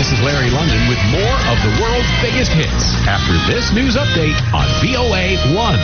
This is Larry London with more of the world's biggest hits after this news update on VOA 1.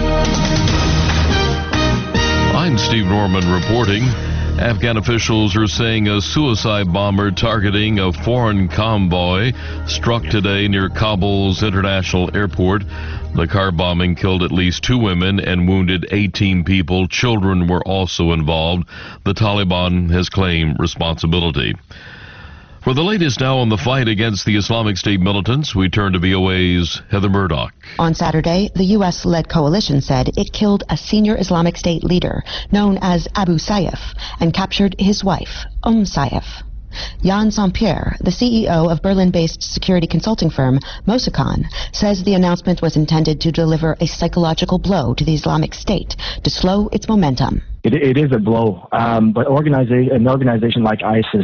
I'm Steve Norman reporting. Afghan officials are saying a suicide bomber targeting a foreign convoy struck today near Kabul's international airport. The car bombing killed at least 2 women and wounded 18 people. Children were also involved. The Taliban has claimed responsibility. For the latest now on the fight against the Islamic State militants, we turn to VOA's Heather Murdoch. On Saturday, the U.S.-led coalition said it killed a senior Islamic State leader known as Abu Sayyaf and captured his wife, Sayyaf. Jan Saint-Pierre, the CEO of Berlin-based security consulting firm Mosicon, says the announcement was intended to deliver a psychological blow to the Islamic State to slow its momentum. It is a blow, but an organization like ISIS,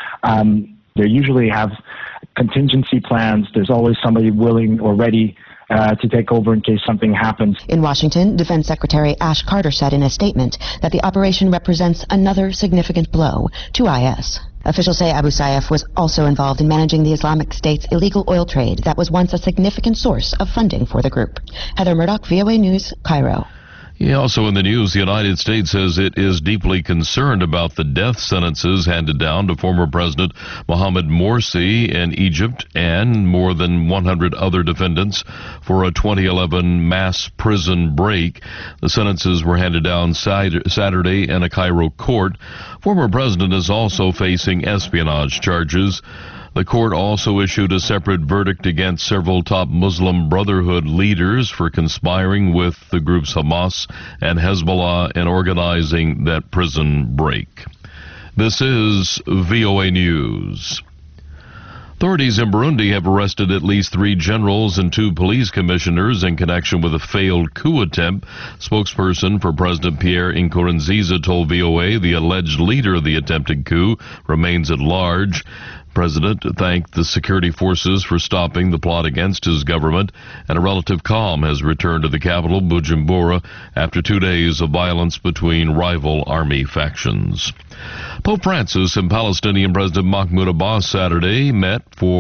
they usually have contingency plans. There's always somebody willing or ready to take over in case something happens. In Washington, Defense Secretary Ash Carter said in a statement that the operation represents another significant blow to IS. Officials say Abu Sayyaf was also involved in managing the Islamic State's illegal oil trade that was once a significant source of funding for the group. Heather Murdoch, VOA News, Cairo. Also in the news, the United States says it is deeply concerned about the death sentences handed down to former President Mohamed Morsi in Egypt and more than 100 other defendants for a 2011 mass prison break. The sentences were handed down Saturday in a Cairo court. Former president is also facing espionage charges. The court also issued a separate verdict against several top Muslim Brotherhood leaders for conspiring with the groups Hamas and Hezbollah in organizing that prison break. This is VOA News. Authorities in Burundi have arrested at least 3 generals and 2 police commissioners in connection with a failed coup attempt. Spokesperson for President Pierre Nkurunziza told VOA the alleged leader of the attempted coup remains at large. President thanked the security forces for stopping the plot against his government, and a relative calm has returned to the capital, Bujumbura, after 2 days of violence between rival army factions. Pope Francis and Palestinian President Mahmoud Abbas Saturday met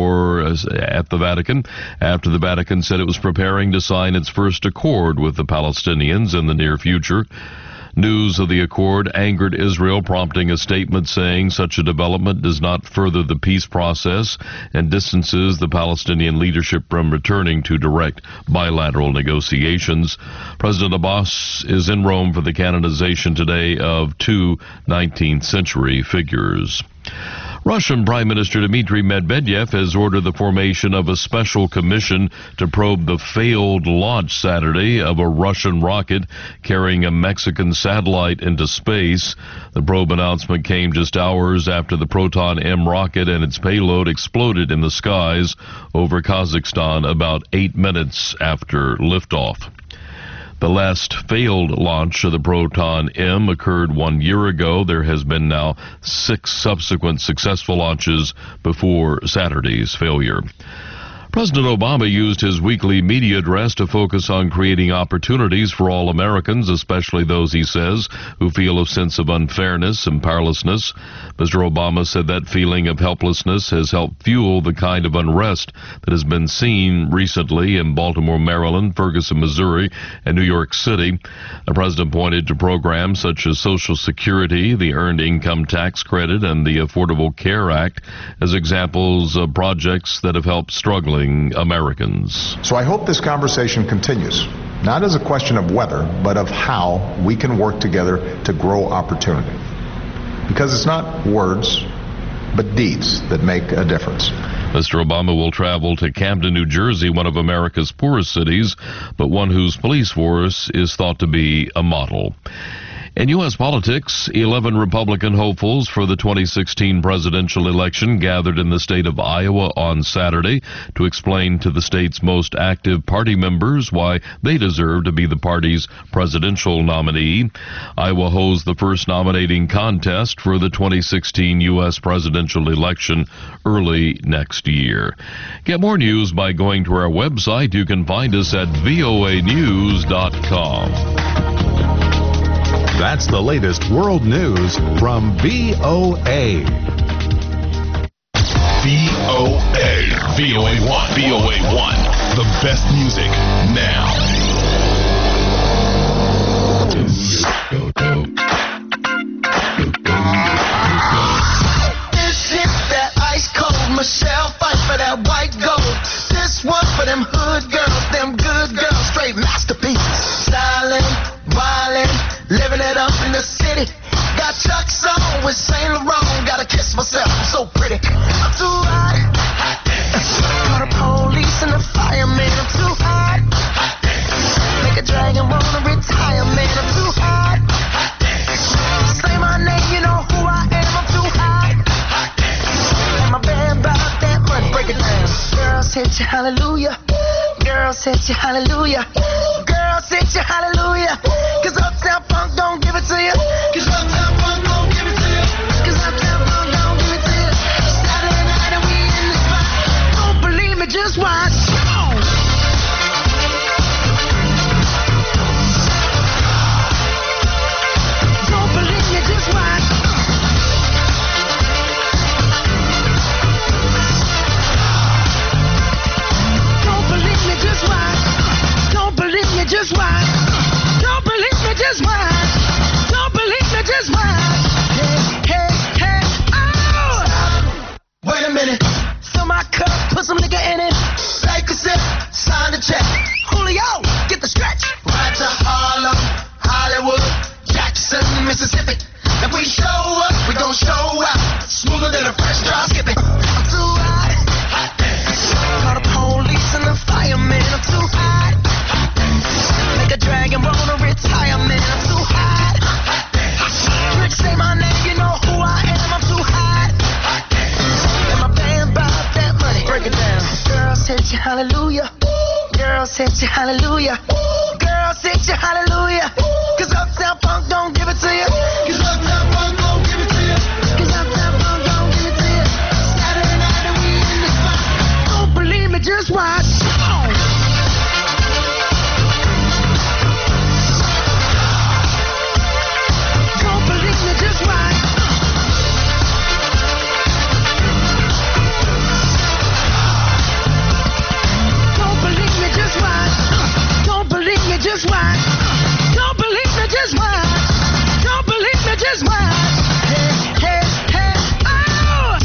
at the Vatican after the Vatican said it was preparing to sign its first accord with the Palestinians in the near future. News of the accord angered Israel, prompting a statement saying such a development does not further the peace process and distances the Palestinian leadership from returning to direct bilateral negotiations. President Abbas is in Rome for the canonization today of 2 19th century figures. Russian Prime Minister Dmitry Medvedev has ordered the formation of a special commission to probe the failed launch Saturday of a Russian rocket carrying a Mexican satellite into space. The probe announcement came just hours after the Proton-M rocket and its payload exploded in the skies over Kazakhstan about 8 minutes after liftoff. The last failed launch of the Proton-M occurred 1 year ago. There has been now 6 subsequent successful launches before Saturday's failure. President Obama used his weekly media address to focus on creating opportunities for all Americans, especially those, he says, who feel a sense of unfairness and powerlessness. Mr. Obama said that feeling of helplessness has helped fuel the kind of unrest that has been seen recently in Baltimore, Maryland, Ferguson, Missouri, and New York City. The president pointed to programs such as Social Security, the Earned Income Tax Credit, and the Affordable Care Act as examples of projects that have helped struggling Americans. So I hope this conversation continues, not as a question of whether, but of how we can work together to grow opportunity. Because it's not words, but deeds that make a difference. Mr. Obama will travel to Camden, New Jersey, one of America's poorest cities, but one whose police force is thought to be a model. In U.S. politics, 11 Republican hopefuls for the 2016 presidential election gathered in the state of Iowa on Saturday to explain to the state's most active party members why they deserve to be the party's presidential nominee. Iowa holds the first nominating contest for the 2016 U.S. presidential election early next year. Get more news by going to our website. You can find us at voanews.com. That's the latest world news from VOA. VOA1. VOA1. The best music now. This hit that ice cold. Michelle fight for that white gold. This one for them hood girls, them good girls, straight masterpieces. Styling, wildin', living it up in the city. Got Chuck's on with Saint Laurent. Gotta kiss myself, I'm so pretty. I'm too hot. Call the police and the fireman. I'm too hot. Make a dragon wanna retire, man. I'm too hot. Say my name, you know who I am. I'm too hot. And my band bought that money. Break it down. Girls hit you, hallelujah. Girls hit you, hallelujah. Girls hit you, hallelujah. Cause Uptown Funk don't give it to you. Cause Uptown Funk don't give it to you. Cause Uptown Funk don't give it to you. Saturday night and we in the spot. Don't believe me, just watch. Don't believe me, just watch. Don't believe me, just watch. Don't believe me, just watch. Don't believe me, just watch. Don't believe me, just watch. Hey, hey, hey, oh! Wait a minute. Fill my cup, put some nigga in it. Take a sip, sign the check. Julio, get the stretch. Ride to Harlem, Hollywood, Jackson, Mississippi. If we show up, we gon' show out. Smoother than a fresh drop skipping. I'm too hot. Call the police and the fireman. I'm too hot. Make a dragon wanna retire, man. I'm too hot. Trick, say my name, you know who I am. I'm too hot. And my band bought that money. Break it down. Girls hit you, hallelujah. Girls hit you, hallelujah. Girls hit you, hallelujah. Cause Uptown Funk don't give it to you. Cause Uptown Funk don't give it to you. Cause Uptown Funk don't give it to you. Saturday night and we in the spot. Don't believe me, just watch. Don't believe me, just watch. Don't believe me, just watch. Don't believe me, just watch. Don't believe me, just watch. Don't believe me, just watch. Hey, hey, hey, oh!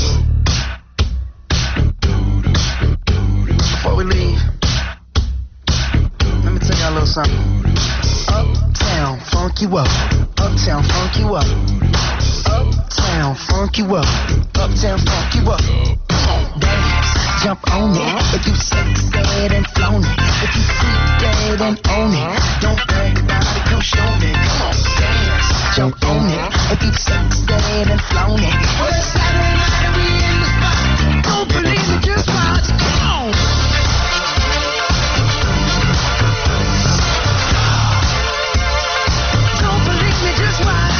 Before we leave, let me tell y'all a little something. Uptown, funk you up. Uptown, funk you up. Uptown, funk you up. Uptown, funk you up. Come on, dance, jump on it. If you sexed and flown it. If you freak dead and own it. Don't brag about it, come show me. Come on, dance, jump on it. If you sexed and flown it. Well, it's Saturday night and we in the spot. Don't believe me, just watch. Come on. Don't believe me, just watch.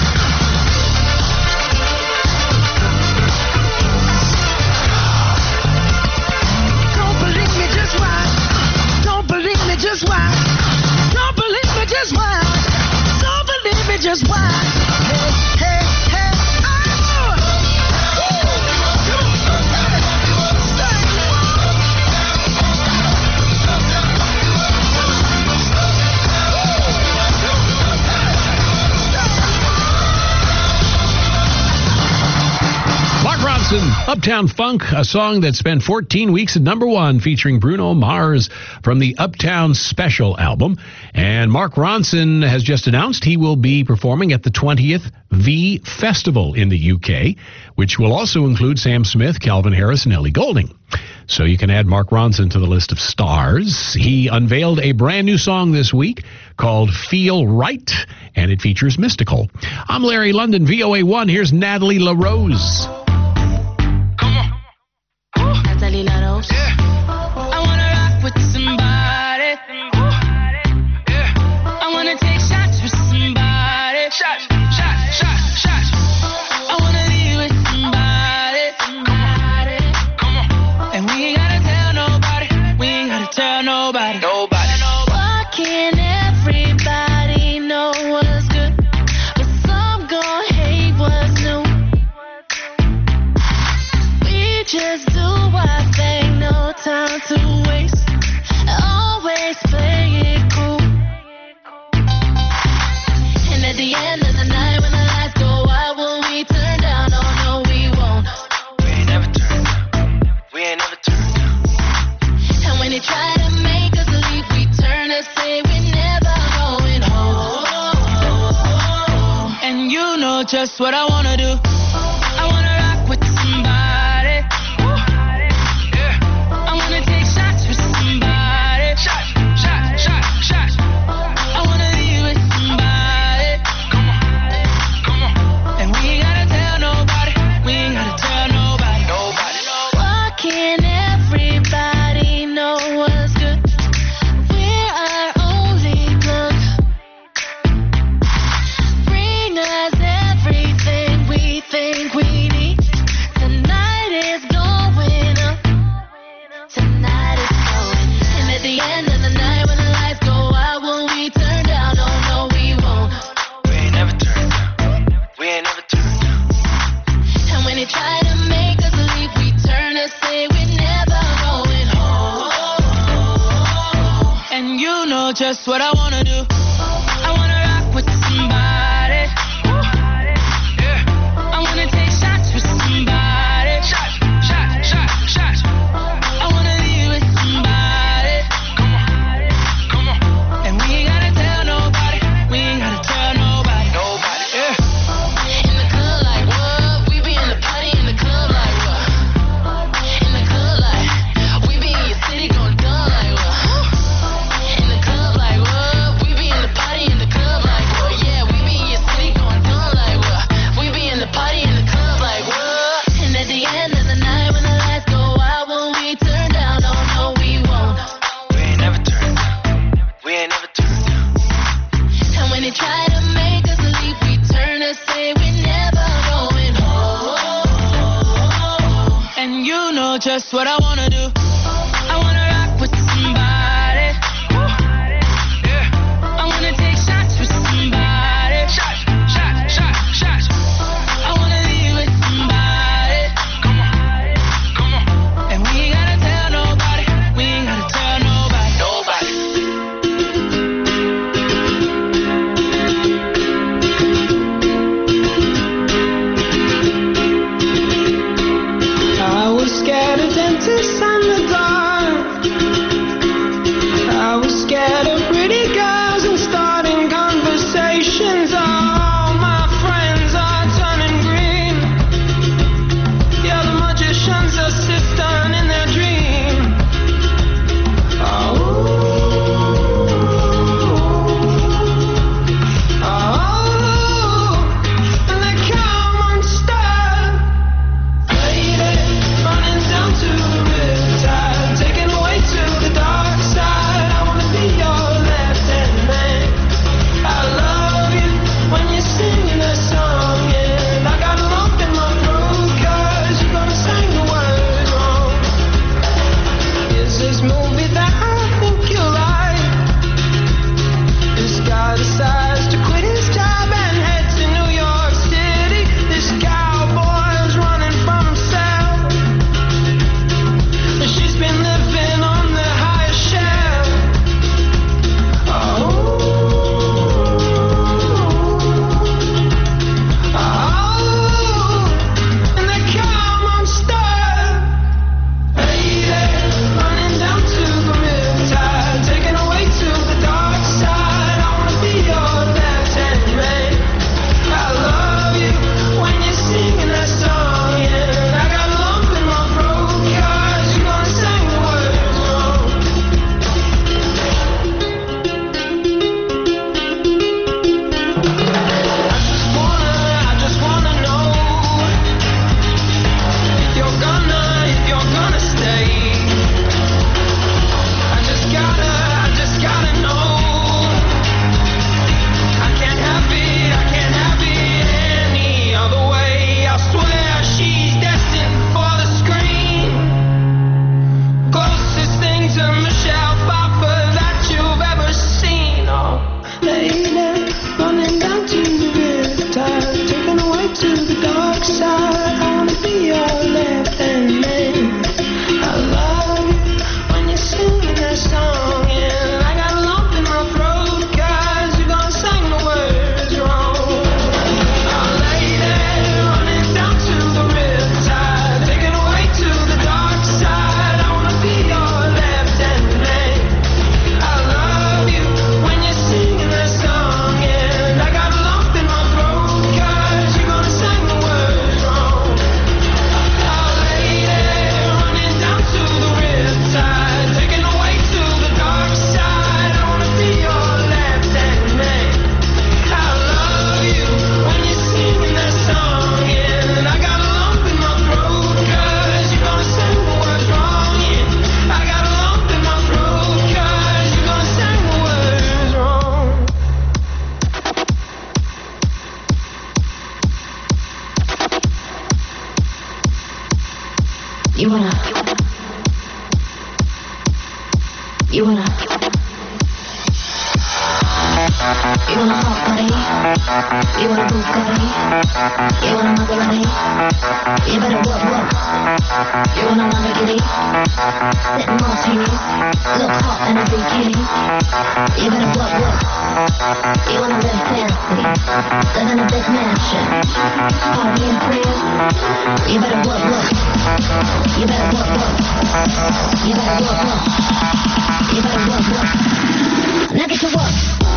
Don't believe me, just watch. Don't believe me, just watch. Don't believe me, just watch. Don't believe me, just watch. Hey, hey, hey, oh! Mark Ronson, Uptown Funk, a song that spent 14 weeks at #1, featuring Bruno Mars from the Uptown Special album. And Mark Ronson has just announced he will be performing at the 20th V Festival in the UK, which will also include Sam Smith, Calvin Harris, and Ellie Goulding. So you can add Mark Ronson to the list of stars. He unveiled a brand new song this week called Feel Right, and it features Mystical. I'm Larry London, VOA1. Here's Natalie LaRose. Natalie LaRose. I wanna rock with somebody. I wanna take shots with somebody. Shots. I wanna be with somebody. Come on. And we ain't gotta tell nobody. We ain't gotta tell nobody. Why can't everybody know what's good, but some gon' hate what's new? We just do what time to waste. Always play it cool. And at the end of the night, when the lights go out, will we turn down? Oh no, we won't. We ain't never turned down. We ain't never turned down. And when they try to make us leave, we turn and say we're never going home. And you know just what I wanna do. I wanna rock with somebody. I wanna take shots with somebody. Shot, shot, shot, shot. I wanna be with somebody. Come on, come on. And we ain't gotta tell nobody. We ain't gotta tell nobody. Nobody. Why can't everybody know what's good? We're our only plug. Bring us everything we think we need. Tonight is going up. Tonight is going. And at the end of the night, when the lights go out, will we turn down? Oh no, we won't. We ain't never turned down. We ain't never turned down. And when they try to make us leave, we turn and say we're never going home. And you know just what I wanna do. I wanna rock with somebody. I wanna take shots with somebody. Shot, shot, shot, shot. I wanna be with somebody. Come on, come on. And we ain't gotta tell nobody. We ain't gotta tell nobody. Nobody. In the club like what? We be in the party in the club like what? In the club like we be in your city going dumb like what? In the club like what? We be in the party in the club like what? Yeah, we be in your city going dumb like what? We be in the party in the club like what? And at the end of the night, when the lights go out, will we turn down? Oh no, we won't. We ain't never turned down. We ain't never turned down. And when they try to make us leave, we turn and say we're never going home. And you know just what I wanna do. I wanna rock with somebody. I wanna take shots with somebody. Shot, shot, shot, shot. I wanna be with somebody. Come on, come on. And we ain't gotta tell nobody. We ain't gotta tell nobody. Nobody. I was scared of dentists and the dark. I was scared of pretty girls and starting conversations. All my friends are turning green. Yeah, the magician's assistant in their dream. Oh, and they come unstuck. Running down to the riptide, wanna hot body? You wanna Bugatti? You wanna Maserati? You better work. You wanna Lamborghini? Sitting martinis, look hot in a bikini. You better work. You wanna live fancy, live in a big mansion, party in France. You better work. You better work. You better work. You better work. Now get to work.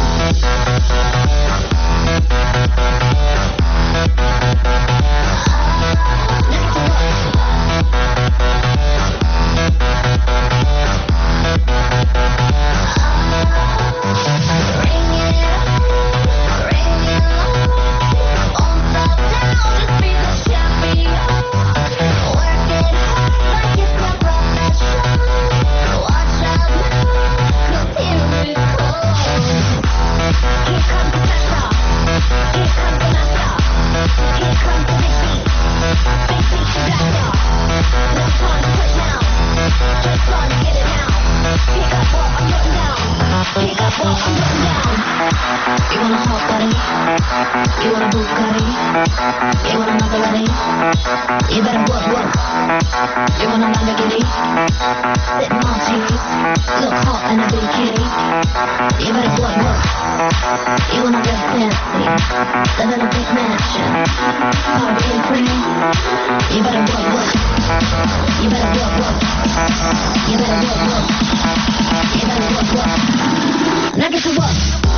You wanna hot body? You wanna Bugatti? You wanna Maserati? You better work. You wanna Lamborghini? Sitting martinis, look hot in a bikini. You better work. You wanna live fancy, live in a big mansion, party in France. You better work. You better work. You better work. You better work. Now get to work.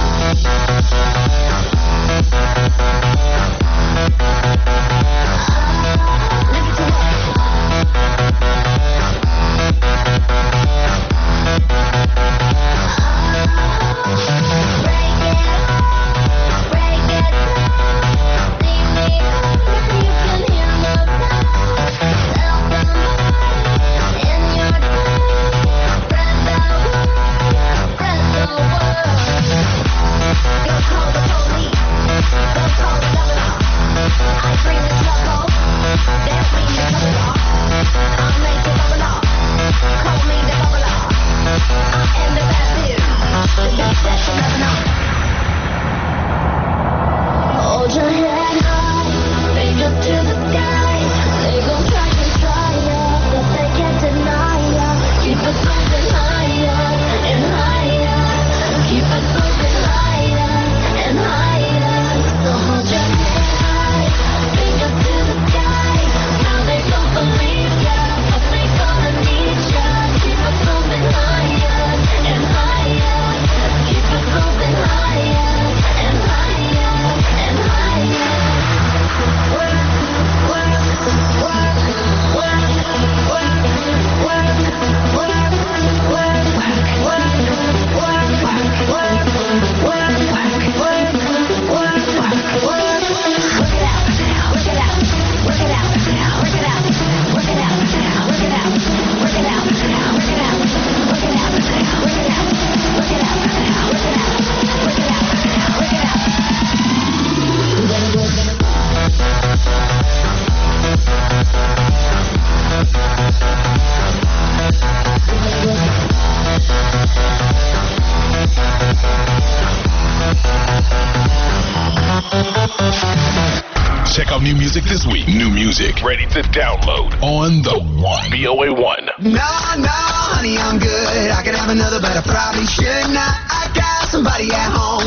Check out new music this week. New music ready to download on the One. VOA1. No, honey, I'm good. I could have another, but I probably should not. I got somebody at home.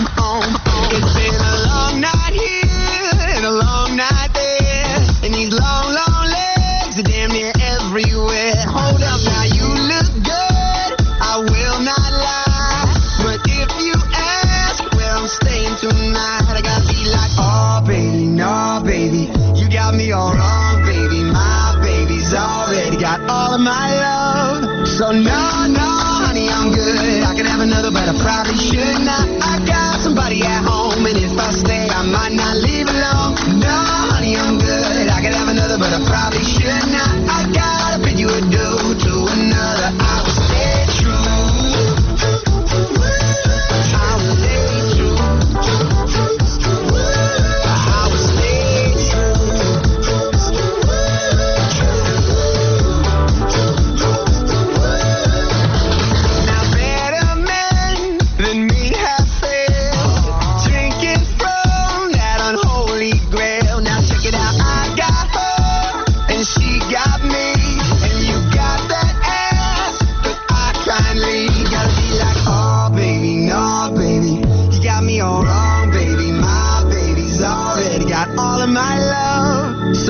It's been a long night here and a long night there, and these long legs are damn near everywhere. Hold up, now you look good. I will not lie, but if you ask where I'm staying tonight, I gotta be like, oh baby, no baby, you got me all wrong, baby. My baby's already got all of my love. So no, honey, I'm good. I could have another, but I probably should not. I got somebody at home, and if I stay, I might not leave alone. No, honey, I'm good. I could have another, but I probably should not. I gotta bid you adieu to another. I will stay true. I will stay true. I will stay true.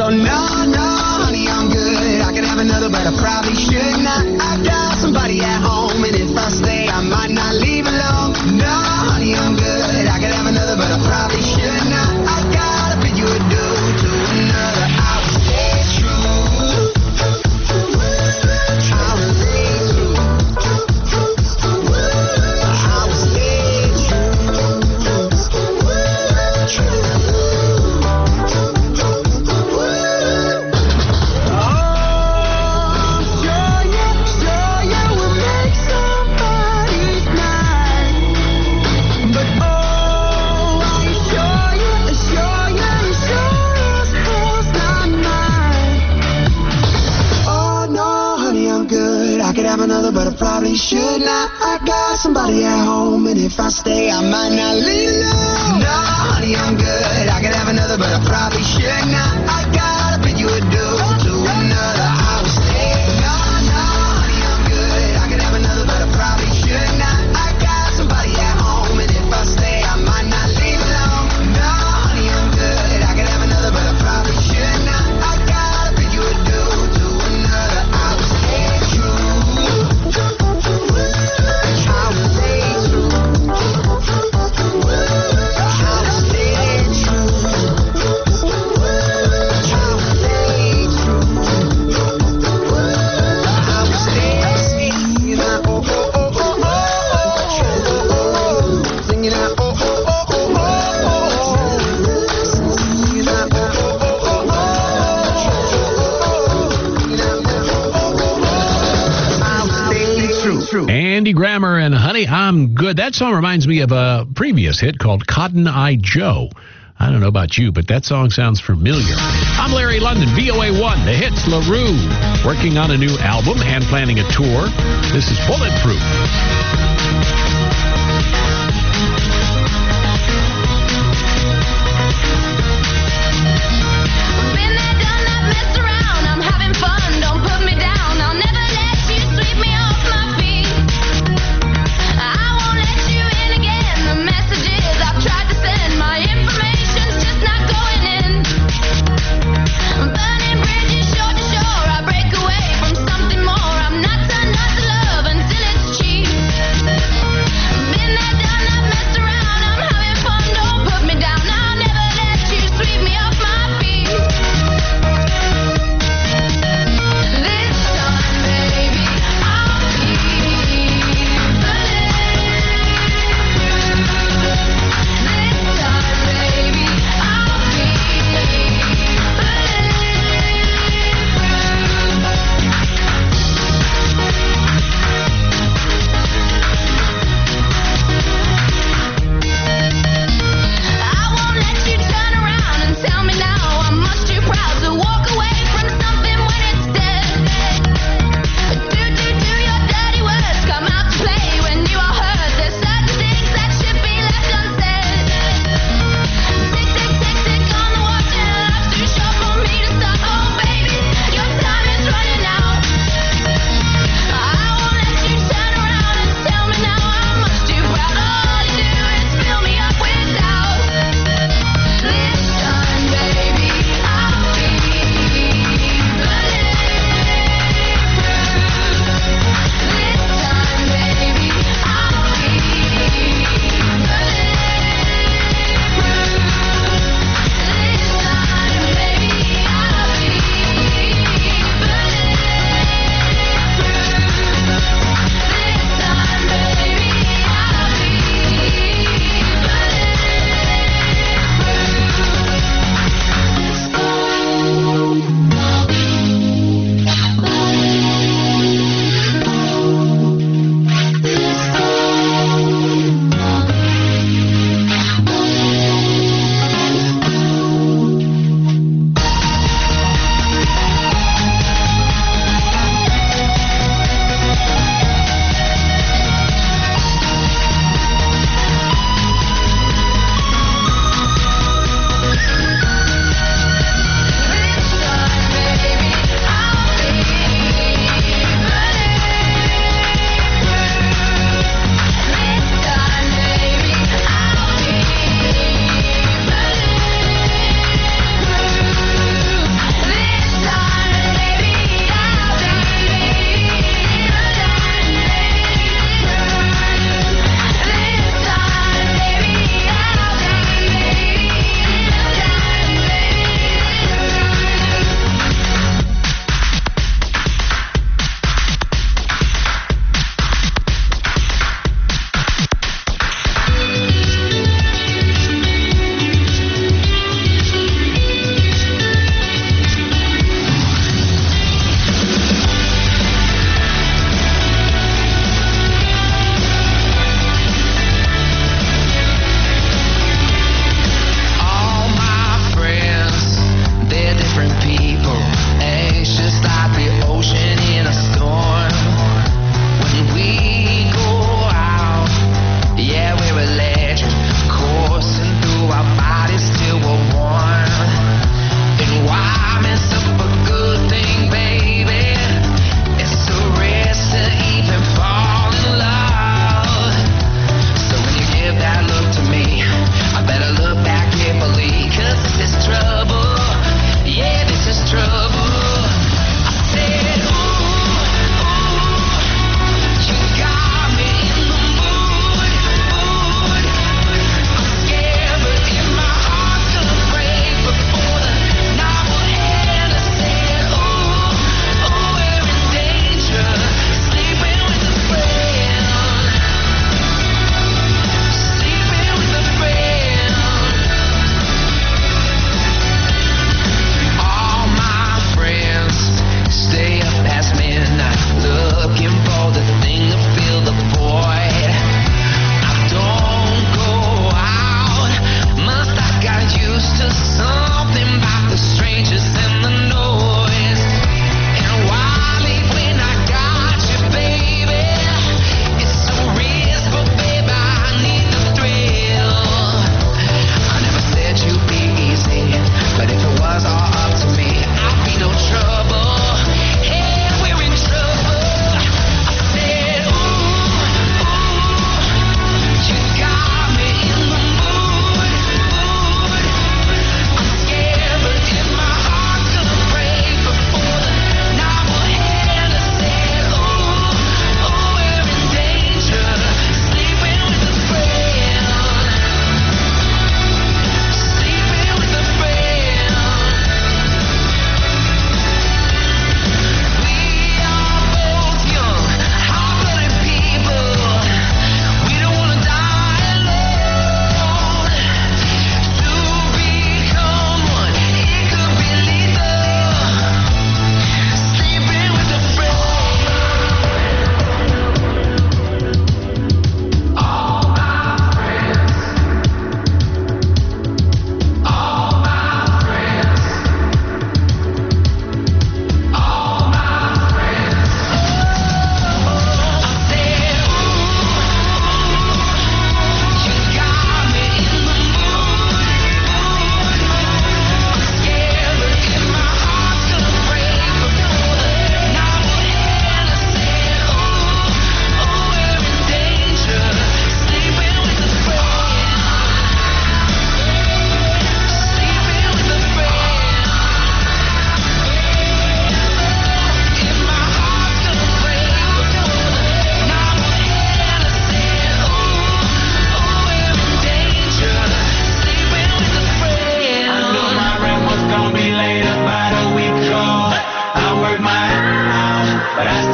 Well, no, honey, I'm good. I could have another, but I probably should not. I got somebody at home, and if I stay, I might not leave alone. No, honey, I'm good. I could have another, but I probably should not. I gotta bid you adieu to another. I will stay true. I will stay true. I will stay but I probably should not. I got somebody at home, and if I stay, I might not leave alone. No, honey, I'm good. I could have another, but I probably should not. I gotta bid you adieu to another. I will stay. No, honey, I'm good. I could have another, but I probably should not. I got somebody at home, and if I stay, I might not leave alone. No, honey, I'm good. I could have another, but I probably should not. I gotta bid you adieu to another. I will stay true. Andy Grammer and Honey, I'm Good. That song reminds me of a previous hit called Cotton Eye Joe. I don't know about you, but that song sounds familiar. I'm Larry London, VOA1, The Hits, LaRue, working on a new album and planning a tour. This is Bulletproof. Messed around.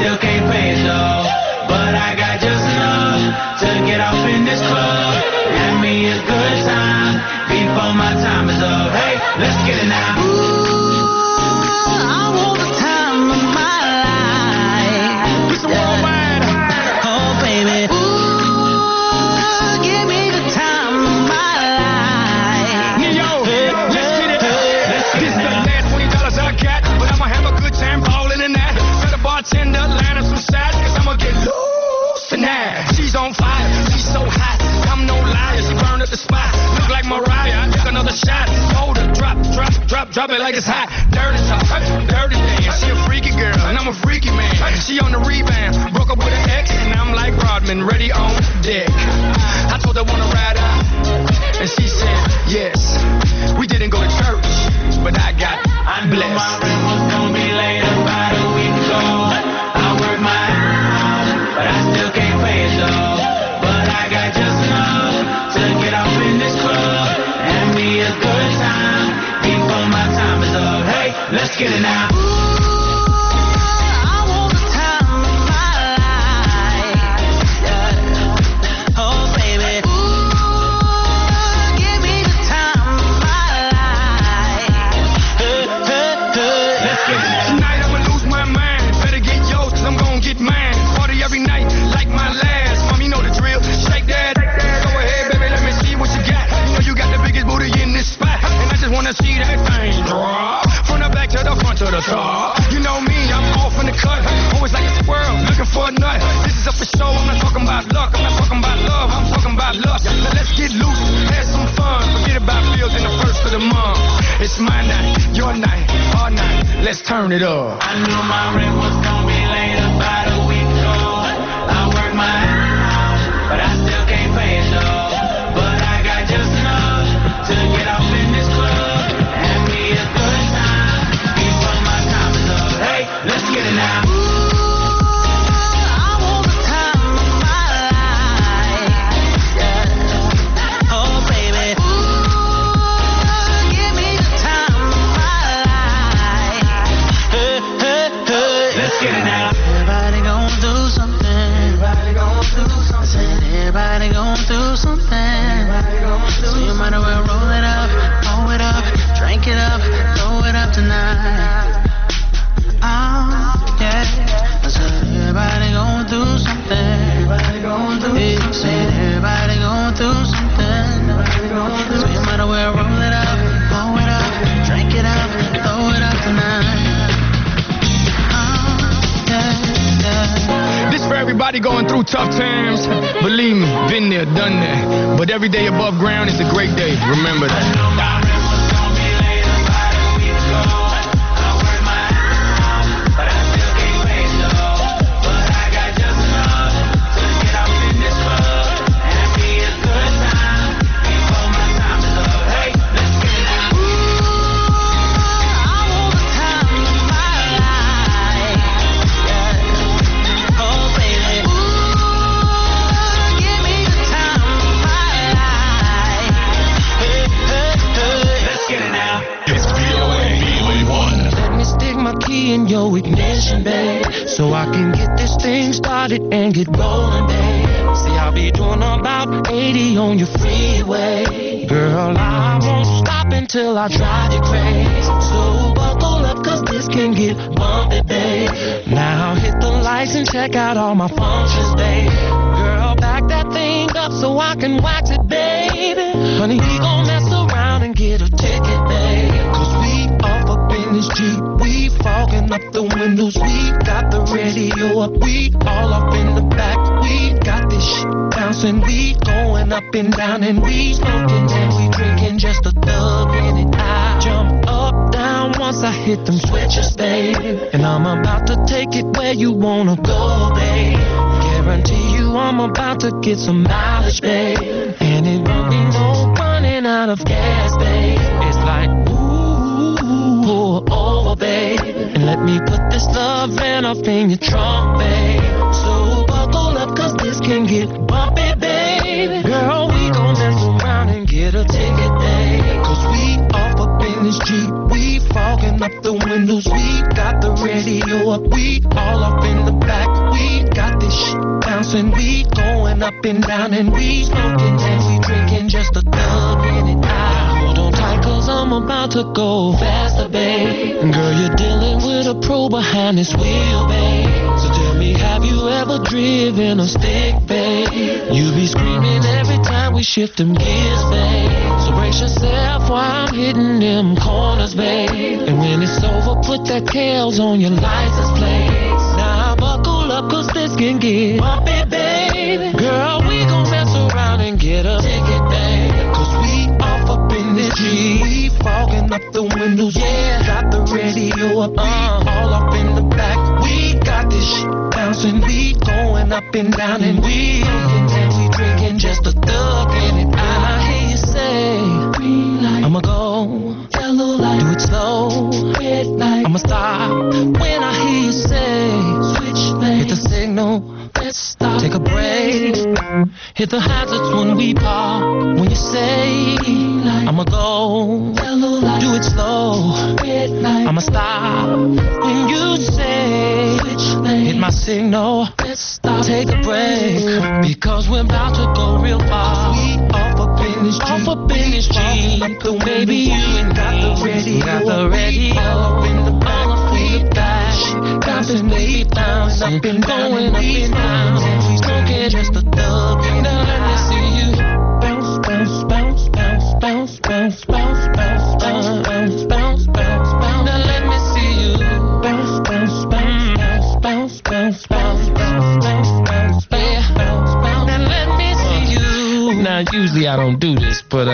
still can't pay it though. But I got just enough to get off in this club. Have me a good time before my time is up. Hey, let's get it now. I want the time of my life. Get some more wine. Oh, baby. Ooh, give me the time of my life. Yo, let's get it. This is the last $20 I got, but I'ma have a good time balling in that. Tell the bartender, line up some shots, cause I'ma get loose tonight. She's on fire, she's so hot. I'm no liar, she burned up the spot. Look like Mariah, I took another shot. Hold it, drop it like it's hot. Dirty talk, dirty dance. She a freaky girl, and I'm a freaky man. She on the rebound, broke up with an ex, and I'm like Rodman, ready on deck. I told her wanna ride out, and she said yes. We didn't go to church, but I got blessed. My rent was gonna be late about a week ago. I work my ass, but I still can't pay it though. But I got just enough to get off in this club and me a good time before my time is up. Hey, let's get it now. I want the time of my life. Oh, baby. Ooh, give me the time of my life. Let's get it now. Tonight I'ma lose my mind. Better get yours, cause I'm gonna get mine. Party every night like my last. Mom, you know the drill. Shake that. Go ahead, baby, let me see what you got. You know you got the biggest booty in this spot, and I just wanna see that thing drop. From the back to the front to the top. You know me, I'm off in the cut. Always like a squirrel, looking for a nut. This is up for show, I'm not talking about luck. I'm not talking about love, I'm talking about lust. Now let's get loose, have some fun. Forget about bills in the first of the month. It's my night, your night, our night. Let's turn it up. I knew my rent was gonna be late about a week ago. I work my ass, but I still can't pay it though. But I got just enough to get off in this club and me a good time before my time is up. Hey, let's get it now. I want the time of my life. Oh, baby. Ooh, give me the time of my life. Let's get it now. Everybody gon' do something. Everybody gon' do something. Everybody gon' do something. So you might as well roll it up, drink it up, throw it up tonight. Oh, yeah. I said everybody gon' do something. Everybody gon' do something. Said everybody gon' do something. So you might as well roll it up, drink it up, throw it up tonight. This for everybody going through tough times. Believe me, been there, done that. But every day above ground is a great day. Remember that. In your ignition, babe, so I can get this thing started and get rolling, babe. See, I'll be doing about 80 on your freeway. Girl, I won't stop until I drive you crazy. So buckle up, cause this can get bumpy, babe. Now hit the lights and check out all my functions, babe. Girl, back that thing up so I can wax it, baby. Honey, we gon' mess around and get a ticket, babe. Cause we off up in this Jeep. We fogging up the windows, we got the radio up, we all up in the back, we got this shit bouncing, we going up and down, and we smoking and we drinking just a thug in it. I jump up, down once I hit them switches, babe, and I'm about to take it where you wanna go, babe. Guarantee you I'm about to get some mileage, babe, and it won't be no running out of gas, babe. It's like, pull over, babe, and let me put this lovin' up in your trunk, babe. So buckle up, cause this can get bumpy, babe. Girl, we gon' mess around and get a ticket, babe. Cause we off up in this Jeep, we fogging up the windows, we got the radio up, we all up in the back. bouncing, we going up and down, and we smoking and we drinking, just a thug in it. Hold on tight, cause I'm about to go faster, babe. Girl, you're dealing with a pro behind this wheel, babe. So tell me, have you ever driven a stick, babe? You be screaming every time we shift them gears, babe. So brace yourself while I'm hitting them corners, babe. And when it's over, put that tails on your license plate. Now buckle up, cause this can get bumpy, baby. Girl, we gon' mess around and get a ticket, babe. Cause we off up in this G. We fogging up the windows, yeah. Got the radio up, all up in the back. We got this shit bouncing, we going up and down, and we drinking, just a thug in it. I hear you say, I'ma go, yellow light, do it slow, red light, I'ma stop. When I hear you say, switch lanes, hit the signal, let's stop, take a break, hit the hazards when we park. When you say, I'ma go, yellow light, do it slow, red light, I'ma stop. When you say, switch lanes, hit my signal, let's stop, take a break, because we're about to go real far. We off up in this G, baby, you ain't got the radio, all up in the back, bouncing, baby, bouncing, up and going up and down, smoking just a thug. Now let me see you bounce, bounce, bounce, bounce, bounce, bounce, bounce, bounce, bounce, bounce, bounce, bounce. Now let me see you bounce, bounce, bounce, bounce, bounce, bounce, bounce, bounce, bounce, bounce, bounce. Now let me see you. Now usually I don't do this, but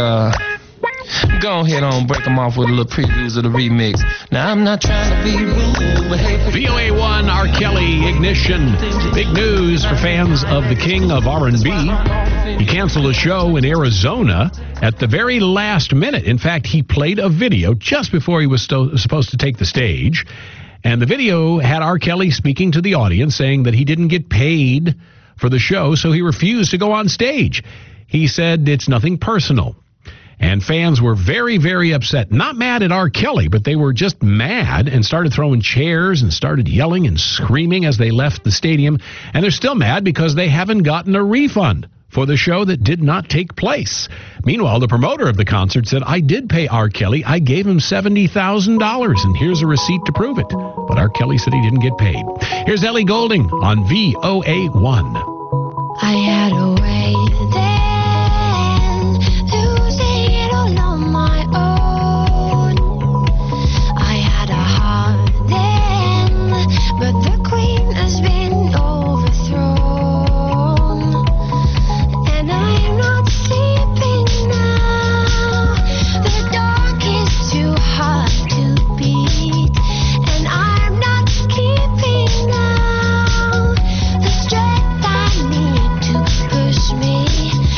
go ahead on, break them off with a little previews of the remix. Now, I'm not trying to be rude, but hey... VOA1, R. Kelly, Ignition. Big news for fans of the king of R&B. He canceled a show in Arizona at the very last minute. In fact, he played a video just before he was supposed to take the stage. And the video had R. Kelly speaking to the audience, saying that he didn't get paid for the show, so he refused to go on stage. He said it's nothing personal. And fans were very, very upset. Not mad at R. Kelly, but they were just mad and started throwing chairs and started yelling and screaming as they left the stadium. And they're still mad because they haven't gotten a refund for the show that did not take place. Meanwhile, the promoter of the concert said, I did pay R. Kelly. I gave him $70,000, and here's a receipt to prove it. But R. Kelly said he didn't get paid. Here's Ellie Goulding on VOA1. I had a way then, losing it all on my own. I had a heart then, but the queen has been overthrown. And I am not sleeping now. The dark is too hard to beat, and I'm not keeping now the strength I need to push me.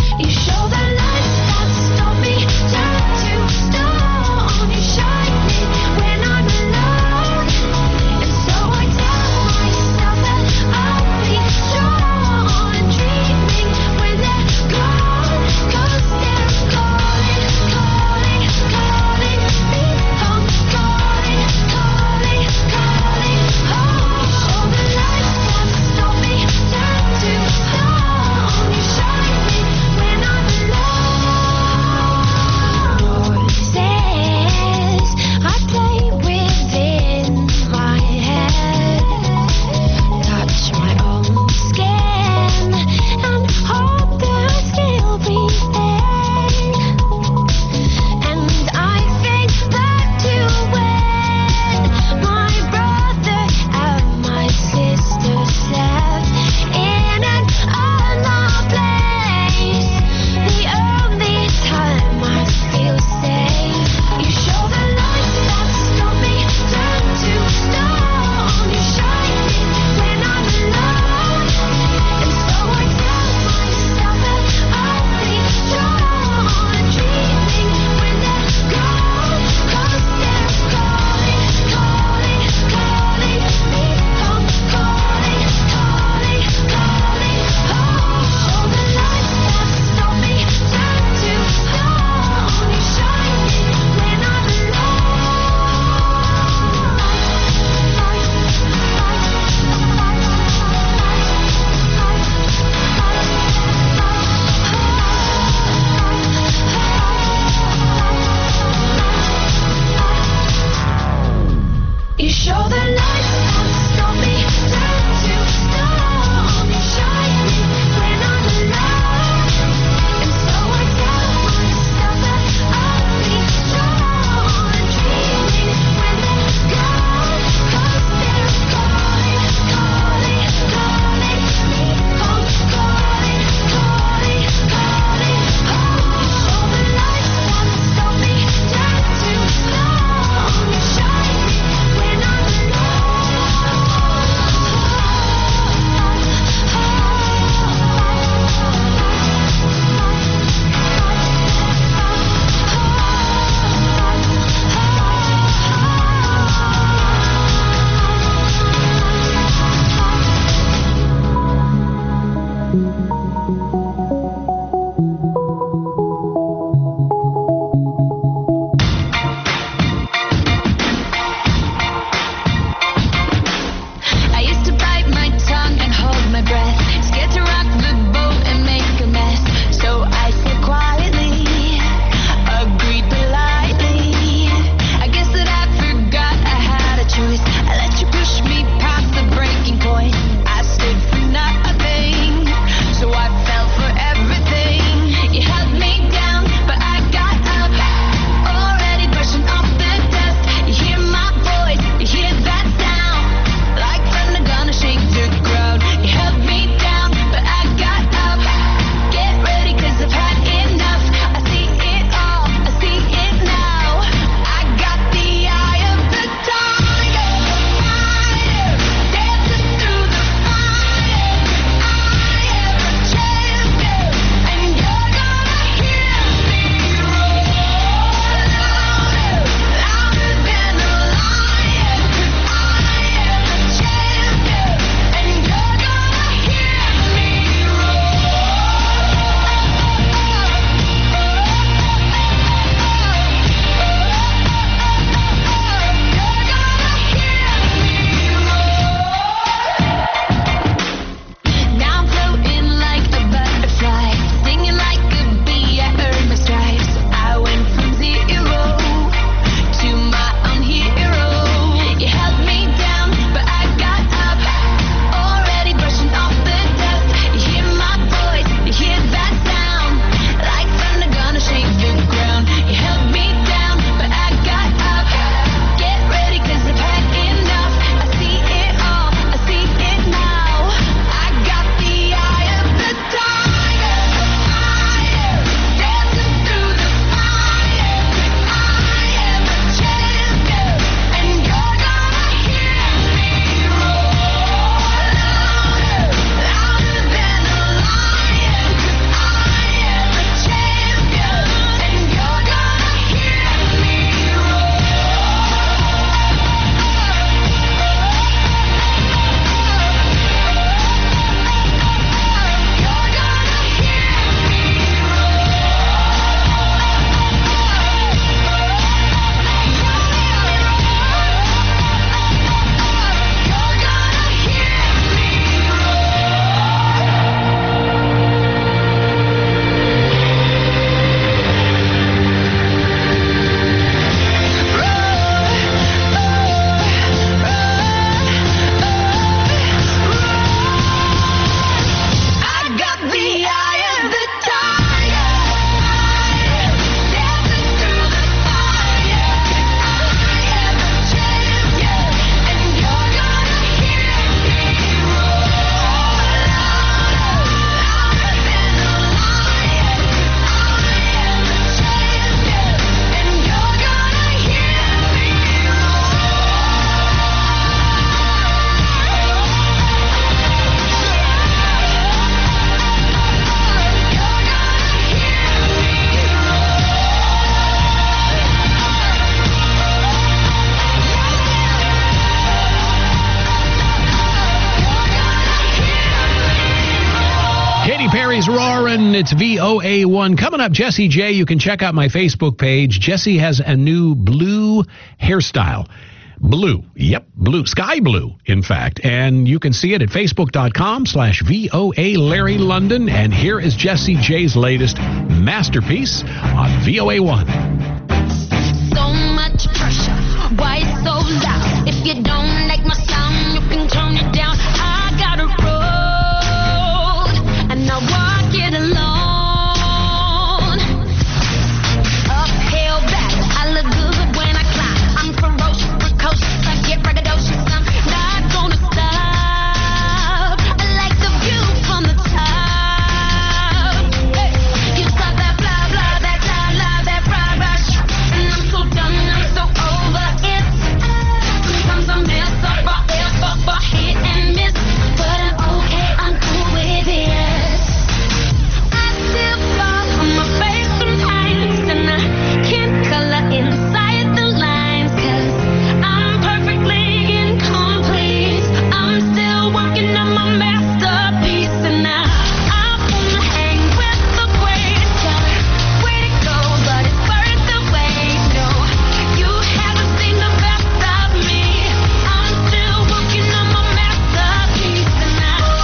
Everybody's roaring. It's VOA1. Coming up, Jessie J. You can check out my Facebook page. Jessie has a new blue hairstyle. Blue. Yep, blue. Sky blue, in fact. And you can see it at facebook.com/VOA Larry London. And here is Jessie J's latest masterpiece on VOA1. So much pressure. Why it's so loud? If you don't like my sound, you can turn it down. I got a road, and I walk it alone. Uphill battle, I look good when I climb. I'm ferocious, precocious, I get braggadocious. I'm not gonna stop. I like the view from the top. Hey, you got that blah blah, that la la, that rah rah, and I'm so done, I'm so over it. Sometimes I mess up, I hit and miss, but I'm okay, I'm cool with it. I still fall on my face sometimes, and I can't color inside the lines, 'cause I'm perfectly incomplete. I'm still working on my masterpiece, and I wanna hang with the greatest. Tell me where to go, but it's worth the wait. No, you haven't seen the best of me. I'm still working on my masterpiece, and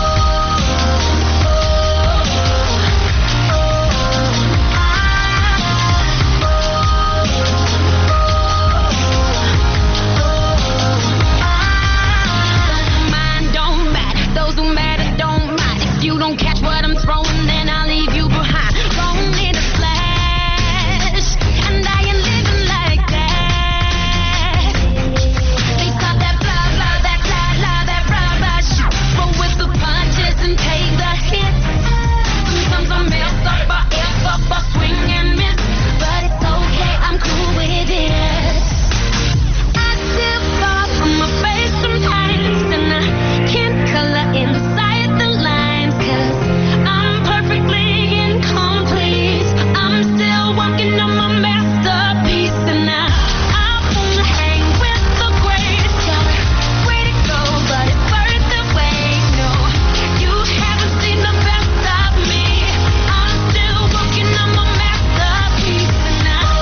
mine don't matter. Those who matter don't mind. If you don't catch what I'm throwing, then I'll leave you behind. Gone in a flash, and I ain't living like that. They stop that blah blah, that la la, that rah rah shit. Roll with the punches and take the hits. Sometimes I mess up, I F up, I swing and miss, but it's okay, I'm cool with it. I still fall on my face sometimes, and I can't color inside the lines, 'cause I'm perfectly incomplete. I'm still working on my masterpiece, and I wanna hang with the greatest. Tell me where to go, but it's worth the wait. No, you haven't seen the best of me. I'm still working on my masterpiece, and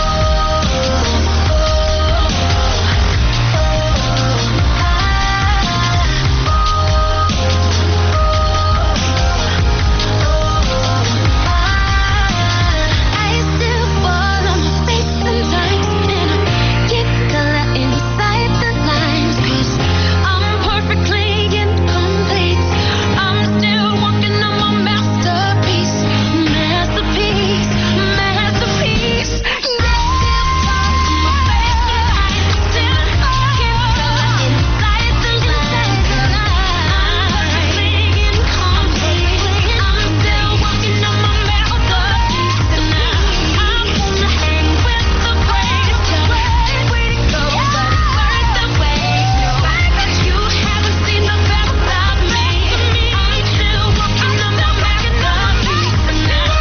I still fall on my face sometimes, and I can't color inside the lines, 'cause I'm perfectly incomplete. I'm still working on my masterpiece, masterpiece, masterpiece. I still fall on my face sometimes, and I can't color inside the lines, 'cause I'm perfectly incomplete. I'm still working on my masterpiece, and I wanna hang with the greatest. Tell me where to go, but it's worth the wait. No, you haven't seen the best of me. I'm still working on my masterpiece, and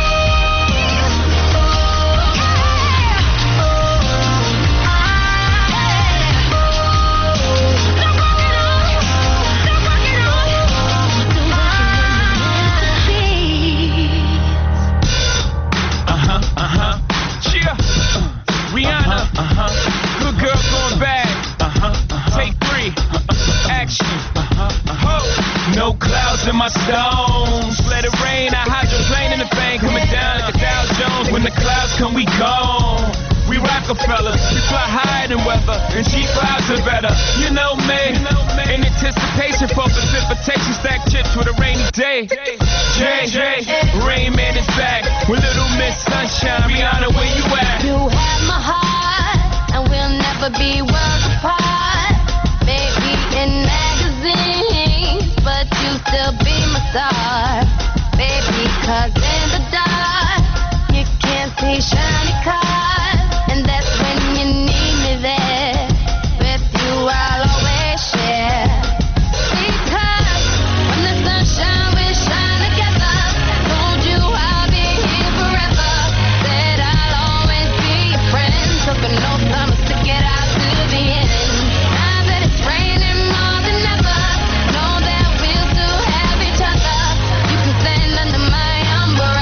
Cheer. Rihanna. Good girl going bad. Take 3. Action. Ho. No clouds in my stones. Let it rain. I hydroplane in the bank. Coming down like a Dow Jones. When the clouds come, we gone. We Rockefellers. We fly higher than weather. And cheap clouds are better. You know me. In anticipation for precipitation. Stack chips with a rainy day. J. Rain Man is back. With Little Miss Sunshine. Rihanna, where you at? you have my heart, and we'll never be worlds apart. Maybe in magazines, but you still be my star. Baby, 'cause in the dark, you can't see shiny cars, and that's when you need me there. With you, I'll always share. Because when the sunshine, we shine together. Told you I'll be here forever. Said I'll always be your friend. Took an oath, I'ma stick it out to the end. Now that it's raining more than ever, know that we'll still have each other. You can stand under my umbrella.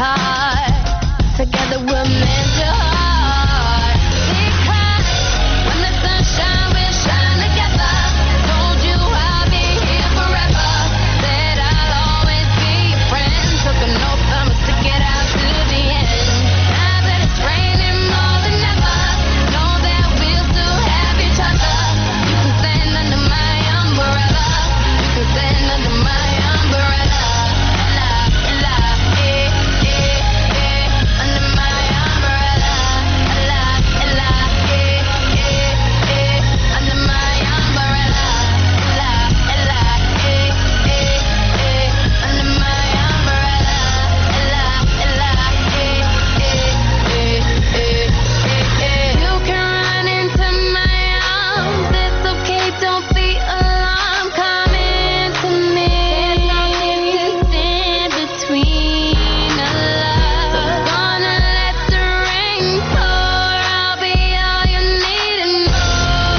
heart. Together we're meant to heart. Because when the sun shines, we shine together. Told you I'll be here forever. Said I'll always be your friend. Took an oath, I'ma stick it out to the end. Now that it's raining more than ever, know that we'll still have each other. You can stand under my umbrella. You can stand under my umbrella. Ella, eh, eh, eh. Under my umbrella. Ella, ella, eh, eh, eh. Under my umbrella. Ella, ella, eh, eh, eh. Under my umbrella. Ella, ella, eh, eh, eh, eh, eh. You can run into my arms. It's okay, don't be alarmed. Come into me. There's nothing to stand between us. So gonna let the rain pour. I'll be all you need and more.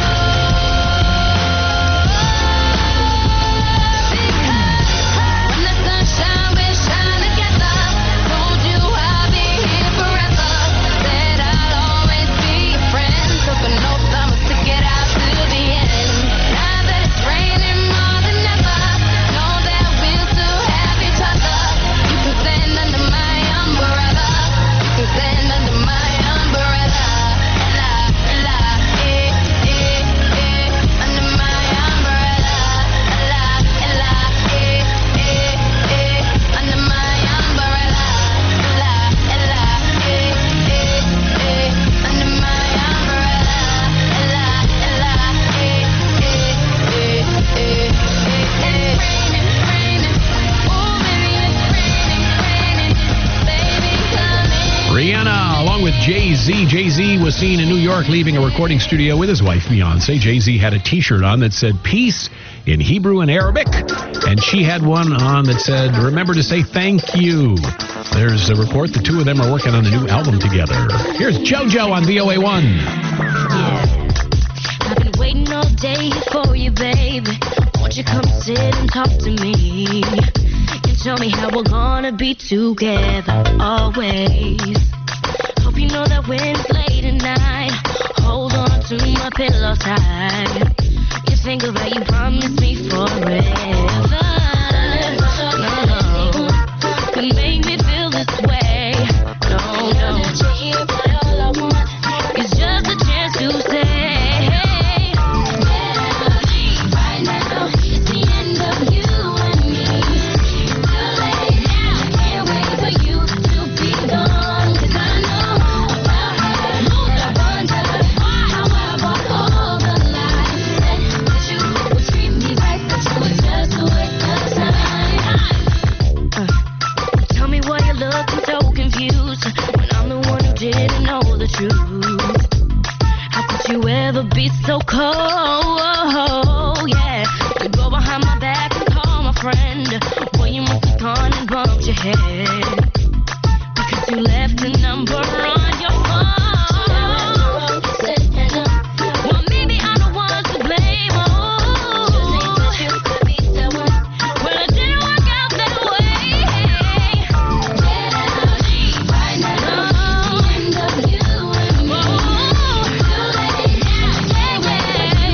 Because when the sun shines, we shine together. Told you I'll be here forever. Said I'll always be your friend. Took an oath, I'ma stick it out to the end. Now that it's raining more than ever, know that we'll still have each other. You can stand under my umbrella. You can stand under my umbrella. Ella, ella, eh, eh, eh. Under my umbrella. Ella, ella, eh, eh, eh. Under my umbrella. Ella, ella, eh, eh, eh. Under my umbrella. Ella, ella, eh, eh, eh, eh, eh. It's raining, raining. Oh, baby, it's raining, raining. Baby, come in. Rihanna, along with Jay-Z. Jay-Z was seen in New York leaving a recording studio with his wife, Beyonce. Jay-Z had a T-shirt on that said peace in Hebrew and Arabic, and she had one on that said, remember to say thank you. There's a report the two of them are working on a new album together. Here's JoJo on VOA1. I've been waiting all day for you, baby. Won't you come sit and talk to me? And tell me how we're gonna be together always. Hope you know that when it's late at night, hold on to my pillow tight. You think about you promised me forever. No, could make me feel this way. No, no. But all I want is just a chance to say, right now, it's the end of you and me. Too late now, can't wait for you to be gone. 'Cause I know about her. I wonder how I walk all the lies. Said that you would treat me right, but you were just a waste of time. Tell me why you're looking so confused when I'm the one who didn't know the truth. How could you ever be so cold? Yeah, you go behind my back and call my friend. Boy, you must have gone and bumped your head because you left a number on your phone. Well, maybe I'm the one to blame. Well, it didn't work out that way. Right now, it's the end of you and me. Too late now, can't wait.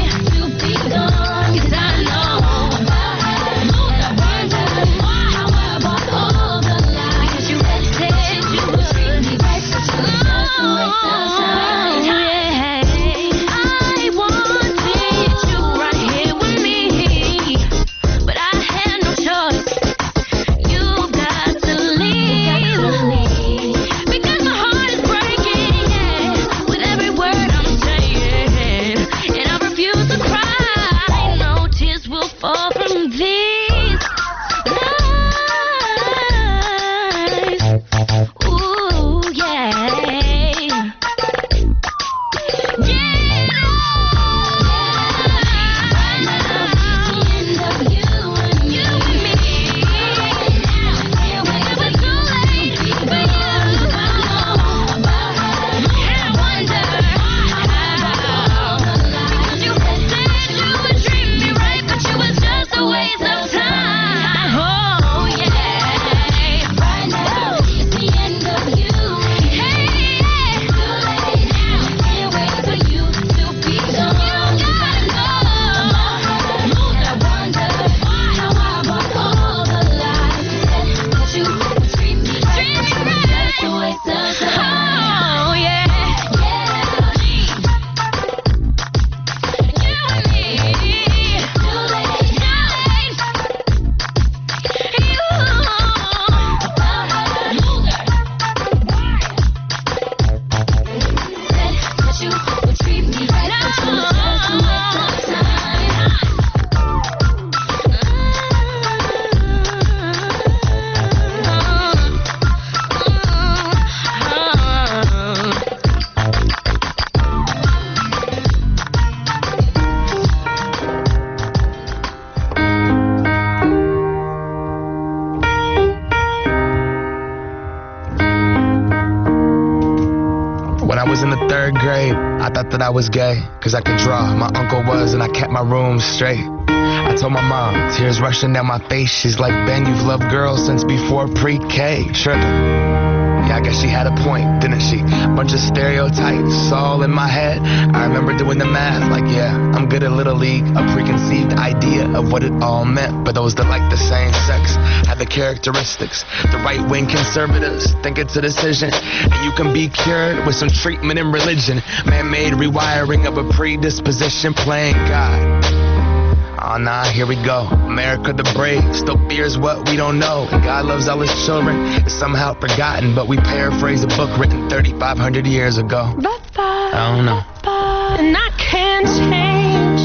I was in the 3rd grade, I thought that I was gay, cause I could draw. My uncle was, and I kept my room straight. I told my mom, tears rushing down my face. She's like, Ben, you've loved girls since before pre-K. Trippin'. Yeah, I guess she had a point, didn't she? Bunch of stereotypes all in my head. I remember doing the math, like, yeah, I'm good at Little League. A preconceived idea of what it all meant. But those that like the same sex have the characteristics. The right-wing conservatives think it's a decision, and you can be cured with some treatment in religion. Man-made rewiring of a predisposition, playing God. Oh nah, here we go. America the brave still fears what we don't know. And God loves all his children. It's somehow forgotten, but we paraphrase a book written 3,500 years ago. I don't know. And I can't change.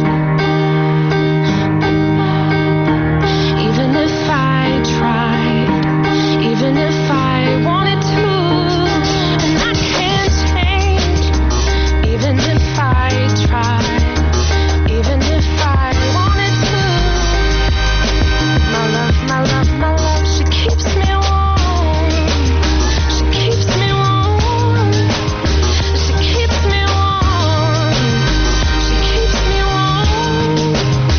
Even if I tried, even if I wanted to. And I can't change. Even if I tried, even if I wanted to. My love, she keeps me warm. She keeps me warm. She keeps me warm. She keeps me warm.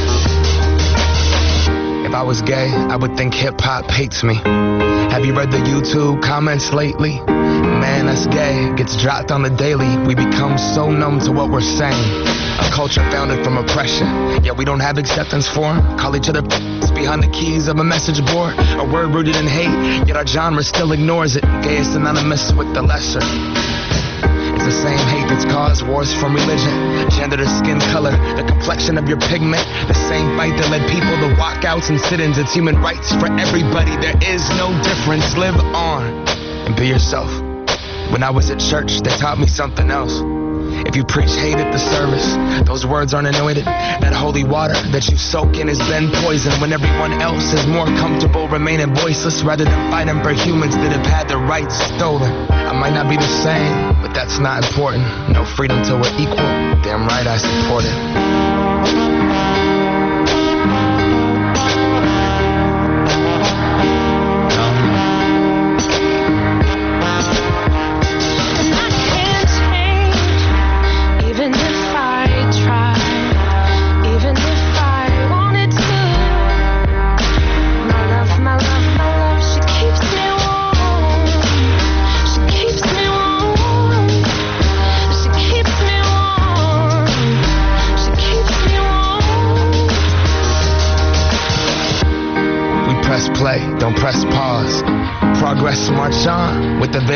If I was gay, I would think hip-hop hates me. Have you read the YouTube comments lately? Man, that's gay gets dropped on the daily. We become so numb to what we're saying. A culture founded from oppression, yet we don't have acceptance for them. Call each other behind the keys of a message board. A word rooted in hate, yet our genre still ignores it. Gay is synonymous with the lesser. It's the same hate that's caused wars from religion, gender to skin color, the complexion of your pigment. The same fight that led people to walkouts and sit-ins. It's human rights for everybody. There is no difference. Live on and be yourself. When I was at church, they taught me something else. If you preach hate at the service, those words aren't anointed. That holy water that you soak in has been poisoned. When everyone else is more comfortable remaining voiceless rather than fighting for humans that have had their rights stolen. I might not be the same, but that's not important. No freedom till we're equal. Damn right I support it. Play, don't press pause. Progress march on with the